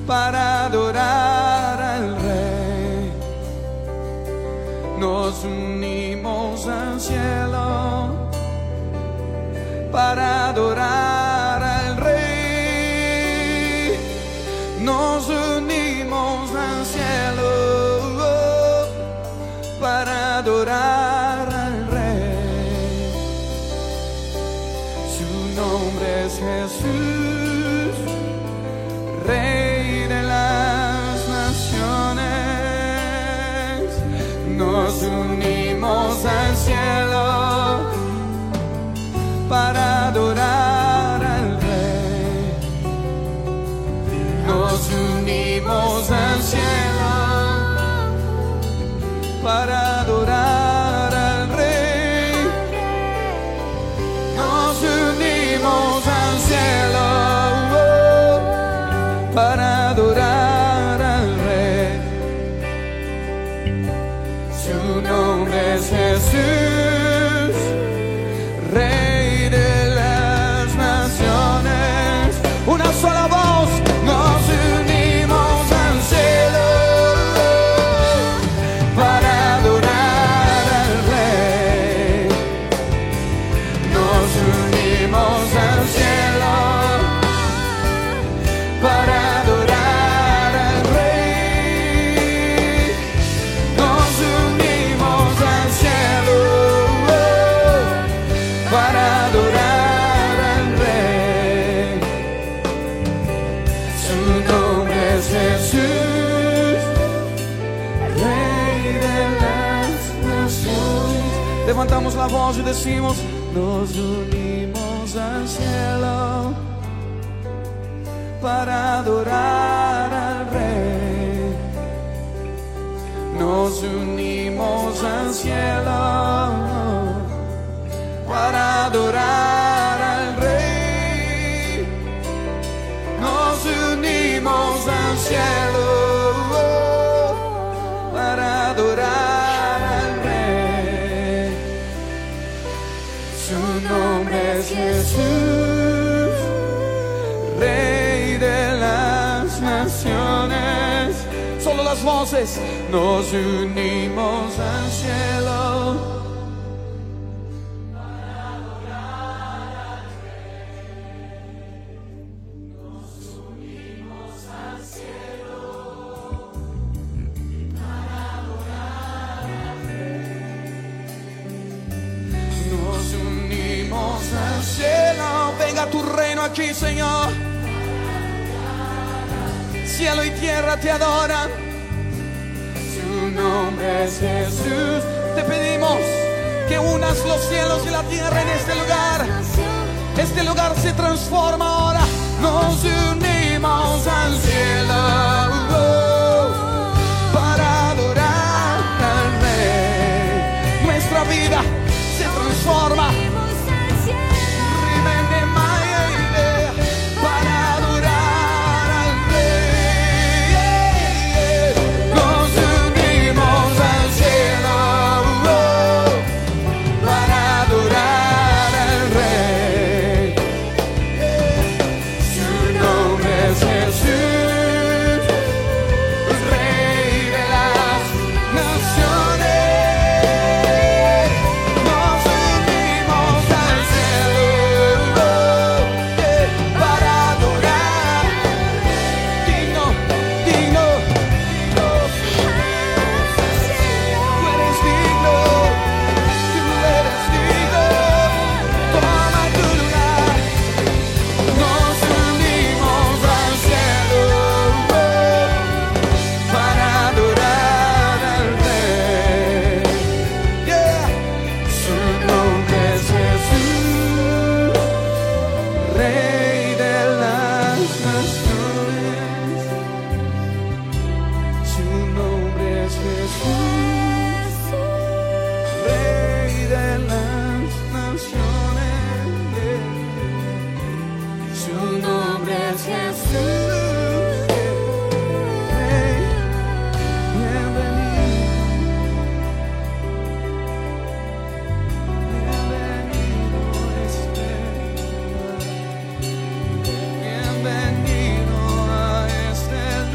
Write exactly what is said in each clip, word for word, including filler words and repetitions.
para adorar al Rey. Nos unimos al cielo para adorar al Rey. Nos unimos al cielo para adorar al Rey. Su nombre es Jesús, Rey de las naciones. Nos unimos al cielo para adorar al Rey. Nos unimos al cielo para adorar al Rey. Nos unimos al cielo para adorar al Rey. Su nombre es Jesús, Rey de las naciones. Una sola voz. Nos unimos al cielo para adorar al Rey. Nos unimos al cielo para adorar al Rey. Nos unimos al cielo para adorar al Rey. Su nombre es Jesús, Rey de las naciones. Levantamos la voz y decimos: nos unimos al cielo para adorar al Rey. Nos unimos al cielo para adorar al Rey. Nos unimos al cielo para adorar al Rey. Su nombre es Jesús, Rey de las naciones. Solo las voces. Nos unimos al cielo. Al cielo, venga tu reino aquí, Señor. Cielo y tierra te adoran. Su nombre es Jesús. Te pedimos que unas los cielos y la tierra en este lugar. Este lugar se transforma ahora. Nos unimos al cielo para adorar al Rey. Nuestra vida se transforma. Bienvenido a este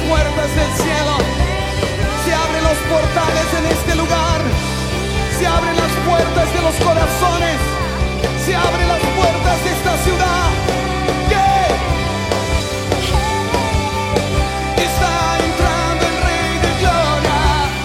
puertas del cielo. Se abren los portales en este lugar. Se abren las puertas de los corazones. Se abren las puertas de esta ciudad. Yeah. Está entrando el Rey de Gloria.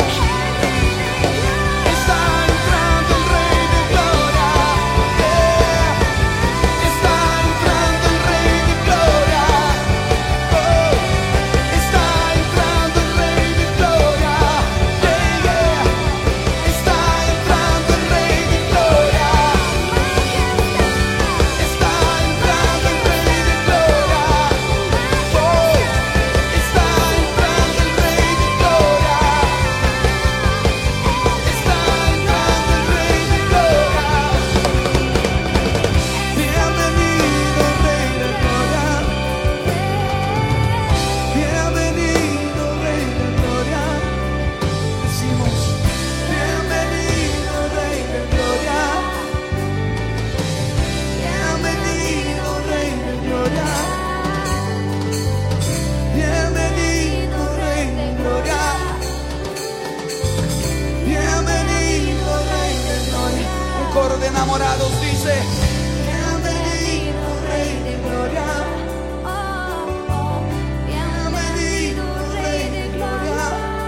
Está entrando el Rey de Gloria. Yeah. Está entrando el Rey de Gloria. Oh. Está entrando el Rey de Gloria. Yeah, yeah. Está entrando el Rey de Gloria. Está entrando el Rey de Gloria. Oh. Está entrando el Rey de Gloria. Está entrando el Rey de Gloria. Bienvenido, Rey de Gloria. Bienvenido, Rey de Gloria. Decimos, bienvenido, Rey de Gloria. Bienvenido, Rey de Gloria. Bienvenido, Rey de Gloria. Bienvenido, Rey de Gloria. Un coro de enamorados dice, bienvenido, Rey de Gloria. Bienvenido, Rey de Gloria.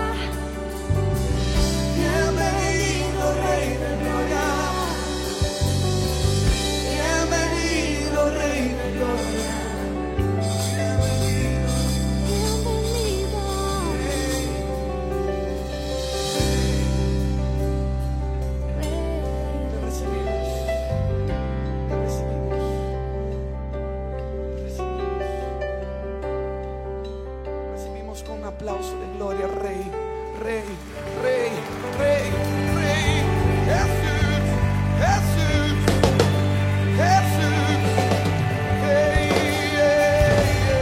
Bienvenido, Rey de Gloria. Bienvenido, Rey de Gloria. Te recibimos. Te recibimos. Recibimos. Recibimos con un aplauso de gloria, Rey, Rey, Rey, Rey, Rey. Jesús, Jesús, Jesús. Hey, hey,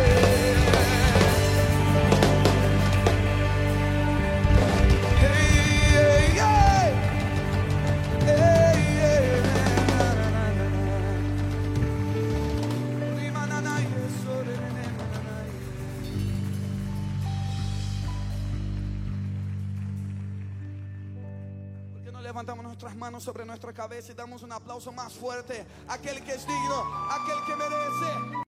hey. Hey, hey, hey. Hey, hey, na, na, na, na, na. Rima, na, na, yes, oh, re, re, re, na, na, na, yes. ¿Por qué no levantamos nuestras manos sobre nuestra cabeza y damos un aplauso más fuerte a aquel que es digno, a aquel que merece?